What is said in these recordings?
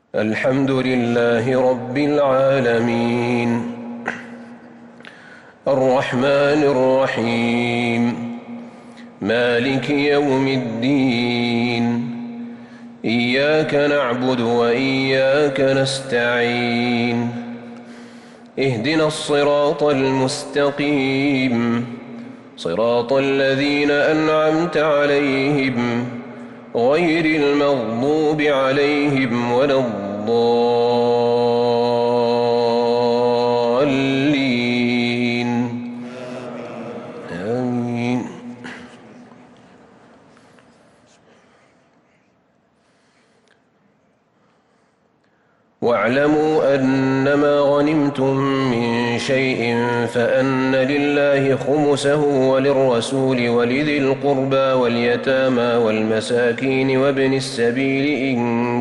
الحمد لله رب العالمين الرحمن الرحيم مالك يوم الدين إياك نعبد وإياك نستعين اهدنا الصراط المستقيم صراط الذين أنعمت عليهم غير المغضوب عليهم ولا الضالين آمين. واعلموا أنما غنمتم من شيء فأن لله خمسه وللرسول ولذي القربى واليتامى والمساكين وابن السبيل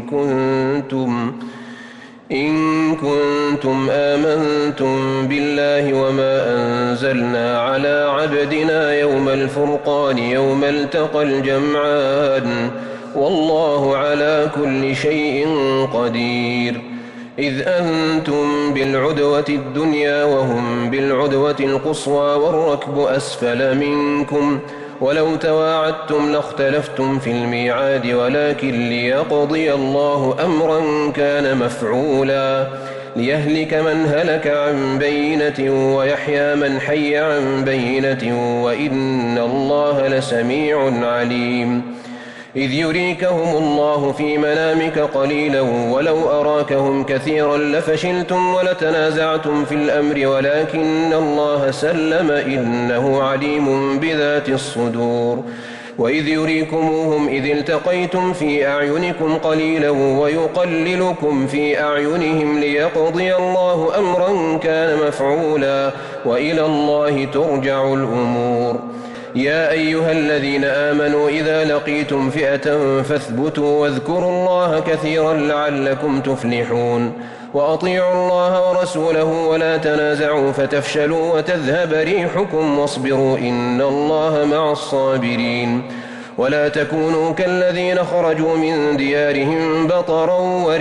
إن كنتم آمنتم بالله وما أنزلنا على عبدنا يوم الفرقان يوم التقى الجمعان والله على كل شيء قدير. إذ أنتم بالعدوة الدنيا وهم بالعدوة القصوى والركب أسفل منكم ولو تواعدتم لاختلفتم في الميعاد ولكن ليقضي الله أمرا كان مفعولا ليهلك من هلك عن بينة ويحيى من حي عن بينة وإن الله لسميع عليم. إذ يريكهم الله في منامك قليلا ولو أراكهم كثيرا لفشلتم ولتنازعتم في الأمر ولكن الله سلم إنه عليم بذات الصدور. وإذ يريكموهم إذ التقيتم في أعينكم قليلا ويقللكم في أعينهم ليقضي الله أمرا كان مفعولا وإلى الله ترجع الأمور. يا أيها الذين آمنوا إذا لقيتم فئة فاثبتوا واذكروا الله كثيرا لعلكم تفلحون. وأطيعوا الله ورسوله ولا تنازعوا فتفشلوا وتذهب ريحكم واصبروا إن الله مع الصابرين. ولا تكونوا كالذين خرجوا من ديارهم بطرا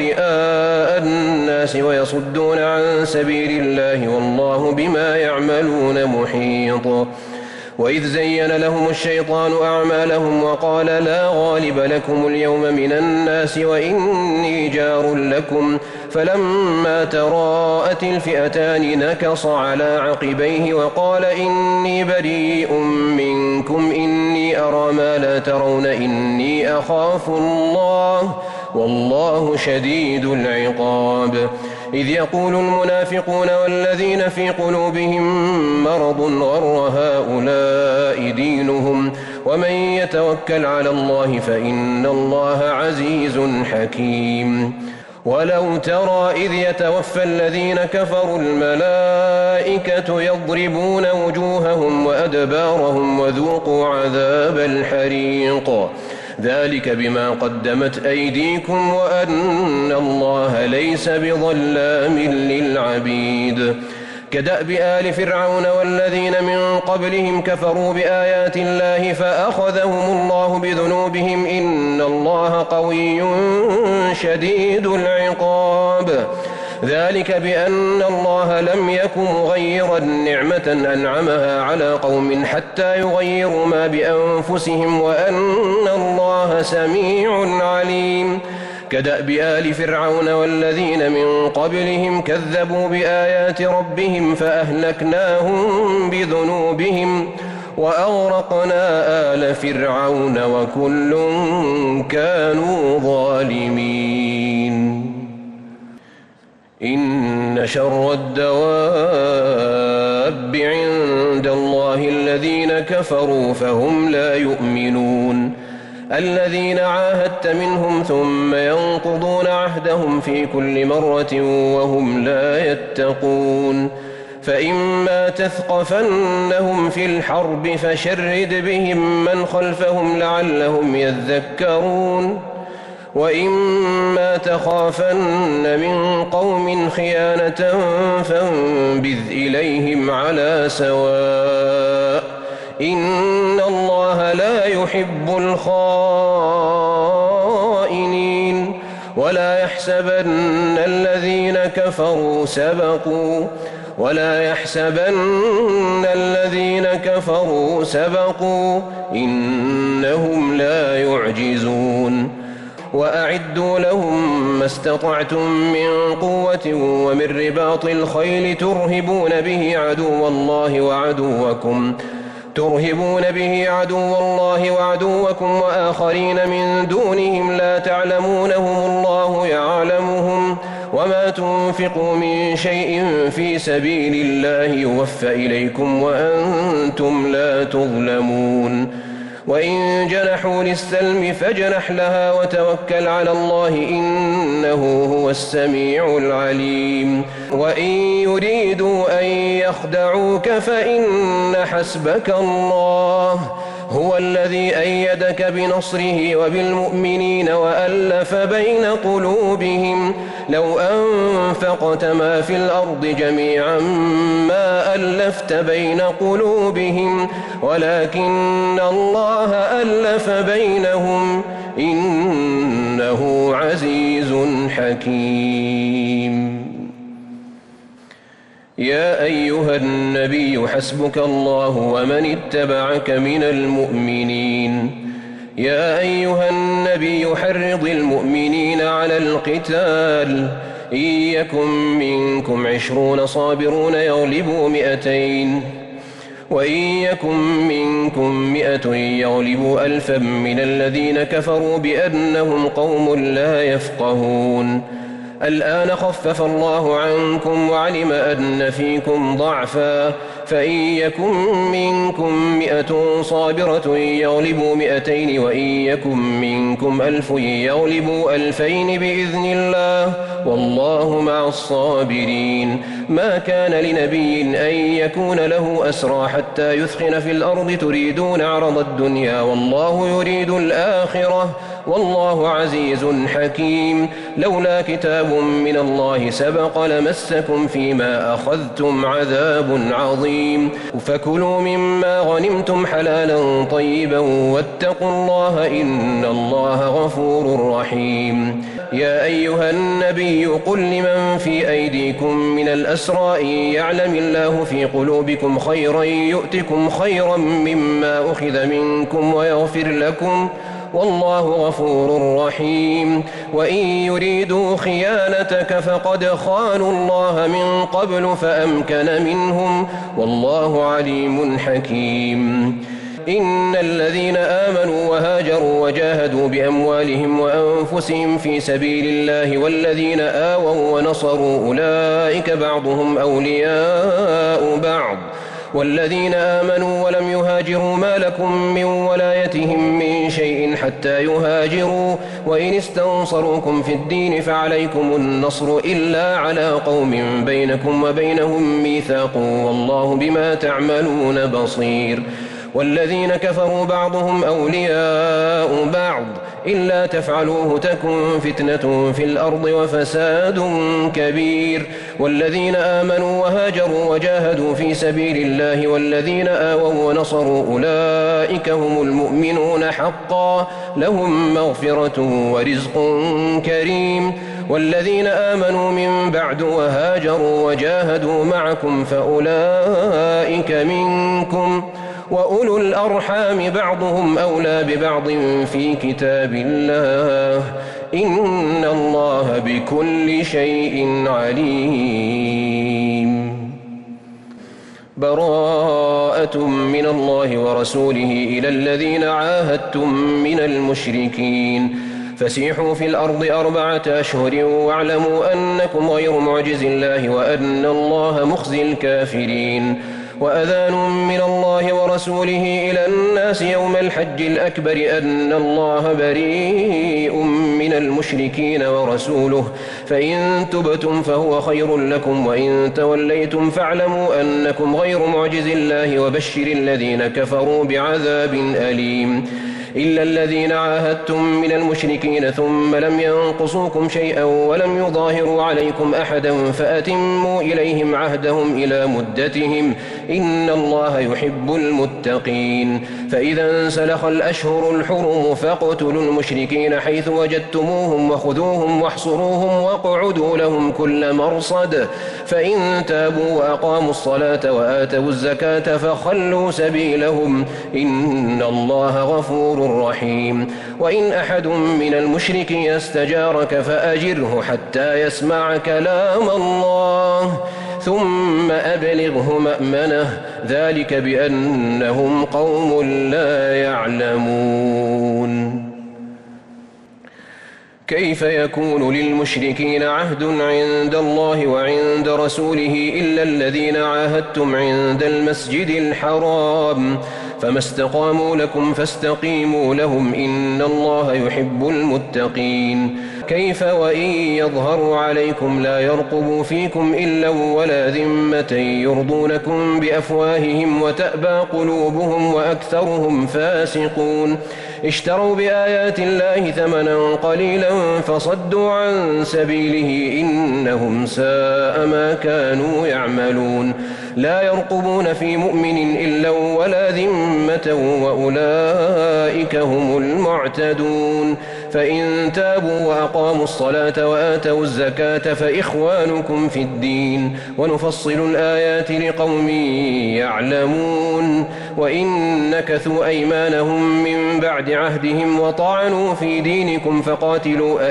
ورئاء الناس ويصدون عن سبيل الله والله بما يعملون محيط. وإذ زين لهم الشيطان أعمالهم وقال لا غالب لكم اليوم من الناس وإني جار لكم فلما تراءت الفئتان نكص على عقبيه وقال إني بريء منكم إني أرى ما لا ترون إني أخاف الله والله شديد العقاب. إذ يقول المنافقون والذين في قلوبهم مرض غر هؤلاء دينهم ومن يتوكل على الله فإن الله عزيز حكيم. ولو ترى إذ يتوفى الذين كفروا الملائكة يضربون وجوههم وأدبارهم وذوقوا عذاب الحريق ذلك بما قدمت أيديكم وأن الله ليس بظلام للعبيد. كدأب آل فرعون والذين من قبلهم كفروا بآيات الله فأخذهم الله بذنوبهم إن الله قوي شديد العقاب. ذلك بأن الله لم يك مغيرا نعمة أنعمها على قوم حتى يغيروا ما بأنفسهم وأن الله سميع عليم. كدأب آل فرعون والذين من قبلهم كذبوا بآيات ربهم فأهلكناهم بذنوبهم وأغرقنا آل فرعون وكل كانوا ظالمين. إن شر الدواب عند الله الذين كفروا فهم لا يؤمنون الذين عاهدت منهم ثم ينقضون عهدهم في كل مرة وهم لا يتقون. فإما تثقفنهم في الحرب فشرد بهم من خلفهم لعلهم يذكرون. وإما تخافن من قوم خيانة فانبذ إليهم على سواء إن الله لا يحب الخائنين. ولا يحسبن الذين كفروا سبقوا إنهم لا يعجزون وأعدوا لهم ما استطعتم من قوة ومن رباط الخيل ترهبون به عدو الله وعدوكم وآخرين من دونهم لا تعلمونهم الله يعلمهم وما تنفقوا من شيء في سبيل الله يوفى إليكم وأنتم لا تظلمون وإن جنحوا للسلم فاجنح لها وتوكل على الله إنه هو السميع العليم وإن يريدوا أن يخدعوك فإن حسبك الله هو الذي أيدك بنصره وبالمؤمنين وألف بين قلوبهم لو أنفقت ما في الأرض جميعا ما ألفت بين قلوبهم ولكن الله ألف بينهم إنه عزيز حكيم. يا أيها النبي حسبك الله ومن اتبعك من المؤمنين. يا أيها النبي حرض المؤمنين على القتال إن يكن منكم 20 صابرون يغلبوا 200 وإن يكن منكم 100 يغلبوا 1000 من الذين كفروا بأنهم قوم لا يفقهون. الآن خفف الله عنكم وعلم أن فيكم ضعفا فإن يكن منكم 100 صابرة يغلبوا 200 وإن يكن منكم 1000 يغلبوا 2000 بإذن الله والله مع الصابرين. ما كان لنبي أن يكون له أسرى حتى يثخن في الأرض تريدون عرض الدنيا والله يريد الآخرة والله عزيز حكيم. لولا كتاب من الله سبق لمسكم فيما أخذتم عذاب عظيم فكلوا مما غنمتم حلالا طيبا واتقوا الله إن الله غفور رحيم. يا أيها النبي قل لمن في أيديكم من الأسرى إن يعلم الله في قلوبكم خيرا يؤتكم خيرا مما أخذ منكم ويغفر لكم والله غفور رحيم. وإن يريدوا خيانتك فقد خانوا الله من قبل فأمكن منهم والله عليم حكيم. إن الذين آمنوا وهاجروا وجاهدوا بأموالهم وأنفسهم في سبيل الله والذين آووا ونصروا أولئك بعضهم أولياء بعض والذين آمنوا ولم يهاجروا ما لكم من ولايتهم من شيء حتى يهاجروا وإن استنصروكم في الدين فعليكم النصر إلا على قوم بينكم وبينهم ميثاق والله بما تعملون بصير. والذين كفروا بعضهم أولياء بعض إلا تفعلوه تكن فتنة في الأرض وفساد كبير. والذين آمنوا وهاجروا وجاهدوا في سبيل الله والذين آووا ونصروا أولئك هم المؤمنون حقا لهم مغفرة ورزق كريم. والذين آمنوا من بعد وهاجروا وجاهدوا معكم فأولئك منكم وأولو الأرحام بعضهم أولى ببعض في كتاب الله إن الله بكل شيء عليم. براءة من الله ورسوله إلى الذين عاهدتم من المشركين فسيحوا في الأرض 4 أشهر واعلموا أنكم غير معجز الله وأن الله مخزي الكافرين. وأذان من الله ورسوله إلى الناس يوم الحج الأكبر أن الله بريء من المشركين ورسوله فإن تبتم فهو خير لكم وإن توليتم فاعلموا أنكم غير معجز الله وبشر الذين كفروا بعذاب أليم. إلا الذين عاهدتم من المشركين ثم لم ينقصوكم شيئا ولم يظاهروا عليكم أحدا فأتموا إليهم عهدهم إلى مدتهم إن الله يحب المتقين. فإذا انسلخ الأشهر الحرم فاقتلوا المشركين حيث وجدتموهم وخذوهم واحصروهم واقعدوا لهم كل مرصد فإن تابوا وأقاموا الصلاة وآتوا الزكاة فخلوا سبيلهم إن الله غفور رحيم وإن أحد من المشركين استجارك فأجره حتى يسمع كلام الله ثم أبلغه مأمنه ذلك بأنهم قوم لا يعلمون. كيف يكون للمشركين عهد عند الله وعند رسوله إلا الذين عاهدتم عند المسجد الحرام فما استقاموا لكم فاستقيموا لهم إن الله يحب المتقين. كيف وإن يظهروا عليكم لا يرقبوا فيكم إلا ولا ذمة يرضونكم بأفواههم وتأبى قلوبهم وأكثرهم فاسقون. اشتروا بآيات الله ثمنا قليلا فصدوا عن سبيله إنهم ساء ما كانوا يعملون. لا يرقبون في مؤمن إلا ولا ذمة وأولئك هم المعتدون. فإن تابوا وأقاموا الصلاة وآتوا الزكاة فإخوانكم في الدين ونفصل الآيات لقوم يعلمون. وإن نكثوا أيمانهم من بعد عهدهم وطعنوا في دينكم فقاتلوا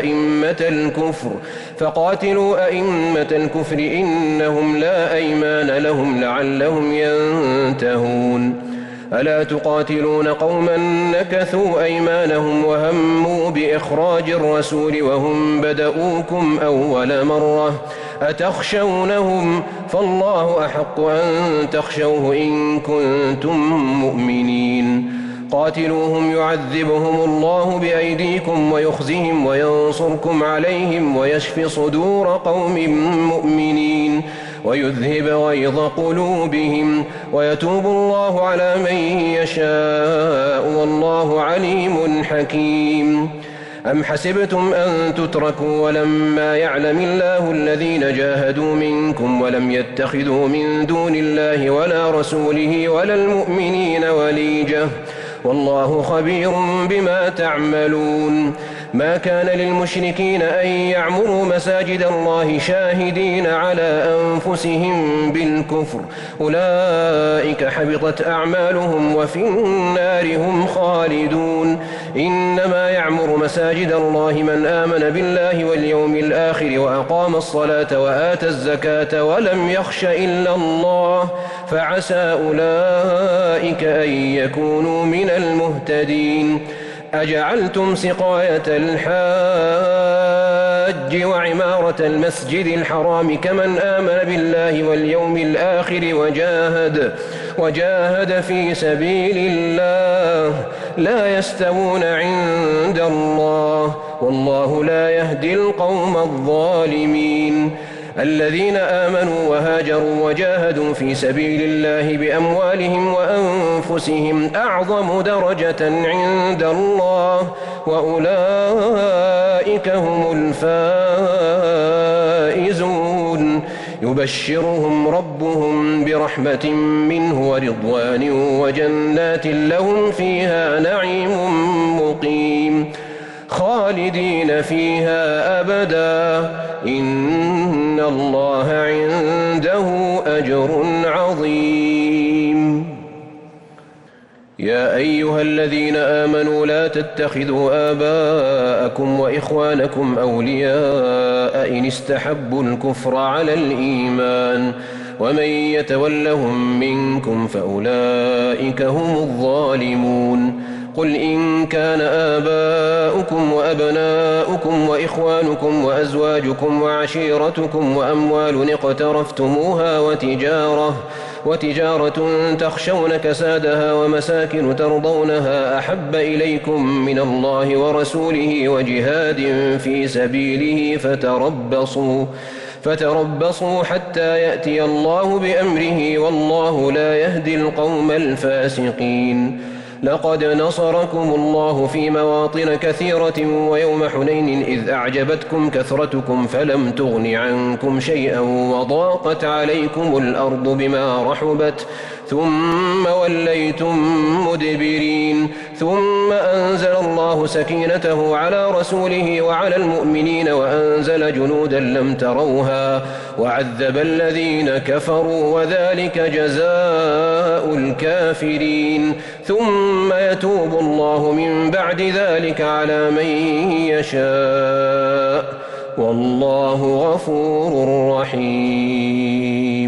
أئمة الكفر إنهم لا أيمان لهم لعلهم ينتهون. ألا تقاتلون قوما نكثوا أيمانهم وهموا بإخراج الرسول وهم بدؤوكم أول مرة أتخشونهم فالله أحق أن تخشوه إن كنتم مؤمنين. قاتلوهم يعذبهم الله بأيديكم ويخزهم وينصركم عليهم ويشف صدور قوم مؤمنين ويذهب غيظ قلوبهم ويتوب الله على من يشاء والله عليم حكيم. أم حسبتم أن تتركوا ولما يعلم الله الذين جاهدوا منكم ولم يتخذوا من دون الله ولا رسوله ولا المؤمنين وليجة والله خبير بما تعملون. ما كان للمشركين أن يعمروا مساجد الله شاهدين على أنفسهم بالكفر أولئك حبطت أعمالهم وفي النار هم خالدون. إنما يعمر مساجد الله من آمن بالله واليوم الآخر وأقام الصلاة وآتى الزكاة ولم يخش إلا الله فعسى أولئك أن يكونوا من المهتدين. أجعلتم سقاية الحاج وعمارة المسجد الحرام كمن آمن بالله واليوم الآخر وجاهد في سبيل الله لا يستوون عند الله والله لا يهدي القوم الظالمين. الذين آمنوا وهاجروا وجاهدوا في سبيل الله بأموالهم وأنفسهم أعظم درجة عند الله وأولئك هم الفائزون. يبشرهم ربهم برحمة منه ورضوان وجنات لهم فيها نعيم مقيم خالدين فيها أبدا إن الله عنده أجر عظيم. يا أيها الذين آمنوا لا تتخذوا آباءكم وإخوانكم أولياء إن استحبوا الكفر على الإيمان ومن يتولهم منكم فأولئك هم الظالمون. قل إن كان آباؤكم وأبناؤكم وإخوانكم وأزواجكم وعشيرتكم وأموال اقترفتموها وتجارة تخشون كسادها ومساكن ترضونها أحب إليكم من الله ورسوله وجهاد في سبيله فتربصوا حتى يأتي الله بأمره والله لا يهدي القوم الفاسقين. لقد نصركم الله في مواطن كثيرة ويوم حنين إذ أعجبتكم كثرتكم فلم تغن عنكم شيئا وضاقت عليكم الأرض بما رحبت ثم وليتم مدبرين ثم أنزل الله سكينته على رسوله وعلى المؤمنين وأنزل جنودا لم تروها وعذب الذين كفروا وذلك جزاء الكافرين ثم يتوب الله من بعد ذلك على من يشاء والله غفور رحيم